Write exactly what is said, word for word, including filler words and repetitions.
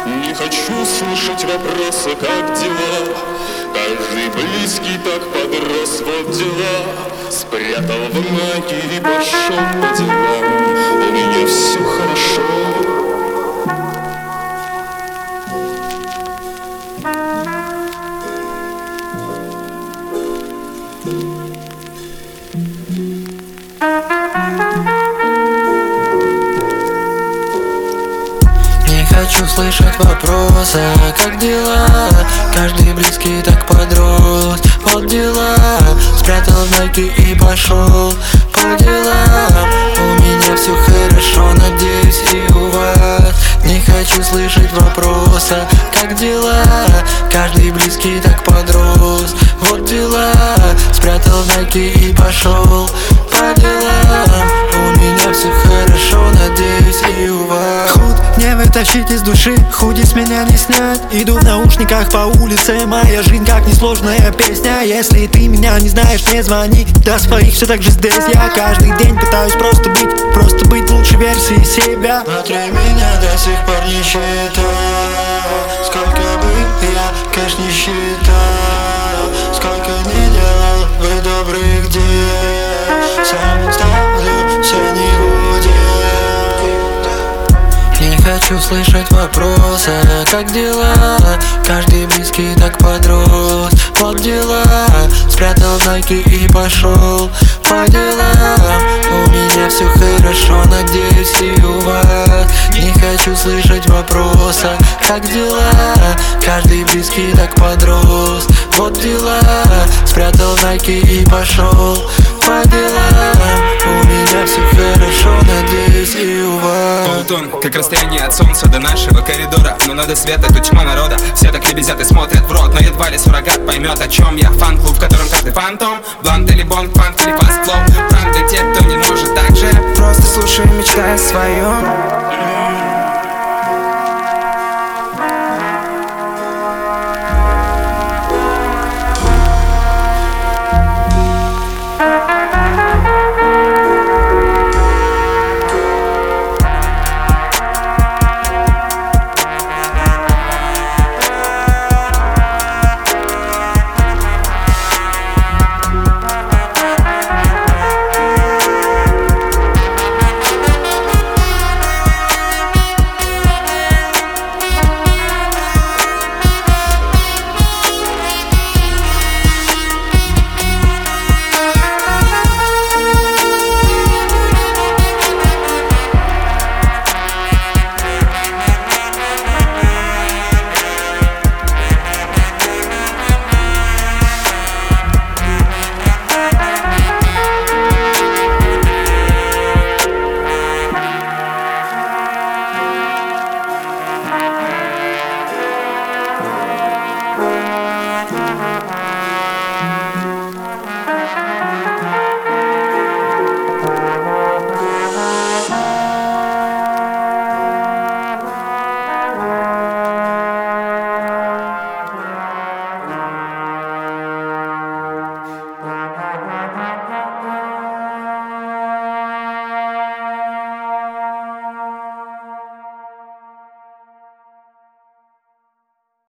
Не хочу слышать вопросы, как дела. Каждый близкий так подрос, вот дела. Спрятал в майке и пошел по делам. У меня все хорошо. Не хочу слышать вопросы, как дела. Каждый близкий так подрос, вот дела. Спрятал майки и пошел по делам. У меня все хорошо, надеюсь и у вас. Не хочу слышать вопросы, как дела. Каждый близкий так подрос, вот дела. Спрятал майки и пошел по делам. У меня все хорошо, надеюсь и у вас. Худ не вытащить из души, худи с меня не снять. Иду в наушниках по улице, моя жизнь как несложная песня. Если ты меня не знаешь, не звони, до своих все так же здесь. Я каждый день пытаюсь просто быть, просто быть лучшей версией себя. Внутри меня до сих пор не считаю, сколько бы я кэш не считал, сколько не делал вы добрых дел. Сам ставлю все не будет. Не хочу слышать вопросы, как дела. Каждый близкий так подрос, вот дела. Спрятал майки и пошел по делам. У меня все хорошо, надеюсь и у вас. Не хочу слышать вопросы, как дела. Каждый близкий так подрос, вот дела. Спрятал майки и пошел по делам. У меня все хорошо, надеюсь и у вас. Полутон, как расстояние от солнца до нашего коридора. Но надо света, тут тьма народа. Все так лебезят и смотрят в рот, но едва ли суррогат поймет, о чем я. Фан-клуб, в котором каждый фантом. Блонд или бонд, фанк или фаст-флоу. Пранк для тех, кто не может так же. Просто слушай, мечтай о своем.